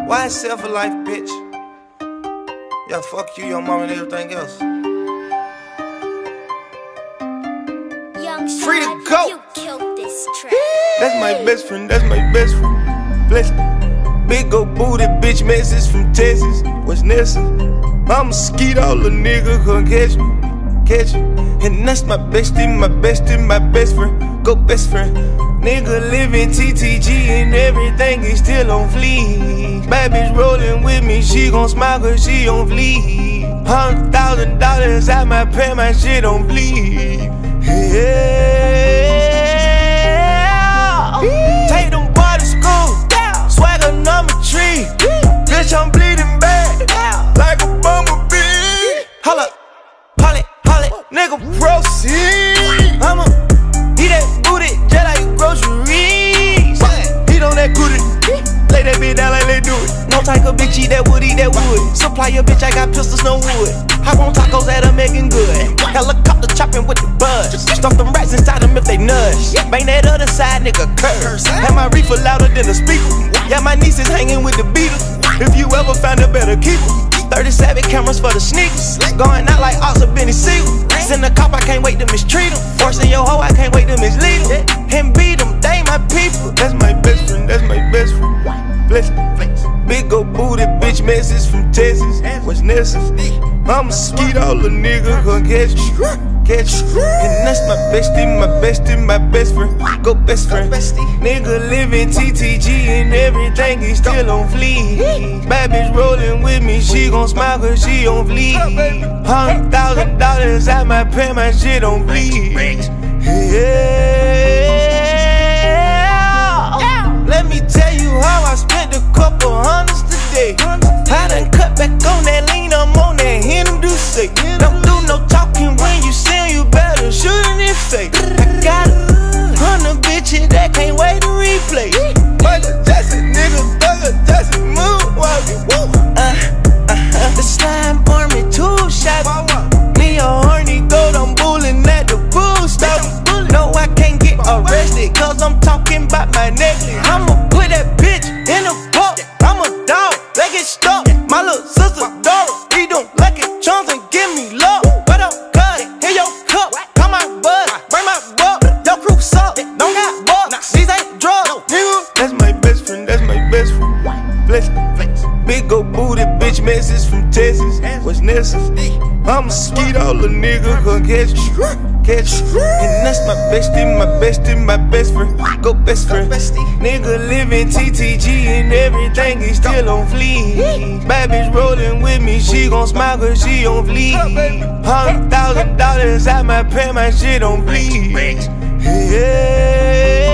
Why sell for life, bitch? Yeah, fuck you, your mom, and everything else. Free to go. You killed this track. That's my best friend, that's my best friend. Bless me. Big old booty bitch message from Texas. What's necessary? I'ma skeet all the nigga come catch me, catch me. And that's my bestie, my bestie, my best friend. Go best friend. Nigga living TTG and everything is still on fleek. Bad bitch rolling with me, she gon' smile cause she on fleek. $100,000 out my pay, my shit on bleed. Yeah. Take them boys to school, swagger number 3. Bitch, I'm bleeding bad, like a bumblebee. Holla, holla, holla, nigga, proceed. I'ma eat that booty just like groceries. Eat on that booty, lay that bitch down like they do it. No type of bitch eat that wood, Supply your bitch, I got pistols, no wood. Hop on tacos that are making good. Helicopter chopping with the buzz. Stuff them rats inside them if they nudge. Bang that other side, nigga, curse. Have my reefer louder than the speaker. Yeah, my niece is hanging with the Beatles. If you ever find a better keeper. 37 cameras for the sneakers. Going out like Ox or Benny Siegel. Send a cop, I can't wait to mistreat him. Forcing your hoe, I can't wait to mislead him. And beat them, they my people. That's my best friend, that's my best friend. Bless me. Big ol' booty bitch message from Texas. What's necessary? I'ma skeet all the nigga come catch me, catch me. And that's my bestie, my bestie, my best friend. Go best friend. Nigga living TTG and everything is still on fleek. Bad bitch rolling with me, she gon' smile cause she on fleek. $100,000 out my pay, my shit on bleed. Yeah. Let me tell you how I spent a couple hundreds today. I done cut back on that lean, I'm on that Hennessy do say. Don't do no talking when you sin, you better shoot in his face. I got 100 bitches that can't wait to replay. Michael Jackson, nigga, Thugger Jackson, moonwalking. The slime army, 2 shots. Me a horny goat, I'm bulling at the bull stop. No, I can't get arrested, cause I'm talking about my necklace. I'ma put that bitch in a box. I'm a dog, they get stuck. My little sister Dora, he don't like it, chums and give me love. What up, cuz? Here your cup, call my bud, bring my buck. Your crew suck, don't got bucks. These ain't drugs, nigga. That's my best friend, that's my best friend. Bless me. Big ol' booty bitch message from Texas. What's necessary? I'ma skeet all the nigga come catch me, catch me. And that's my bestie, my bestie, my best friend. Go best friend. Nigga living TTG and everything is still on fleek. Bad bitch rolling with me, she gon' smile cause she on fleek. $100,000 out my pay, my shit on bleed. Yeah.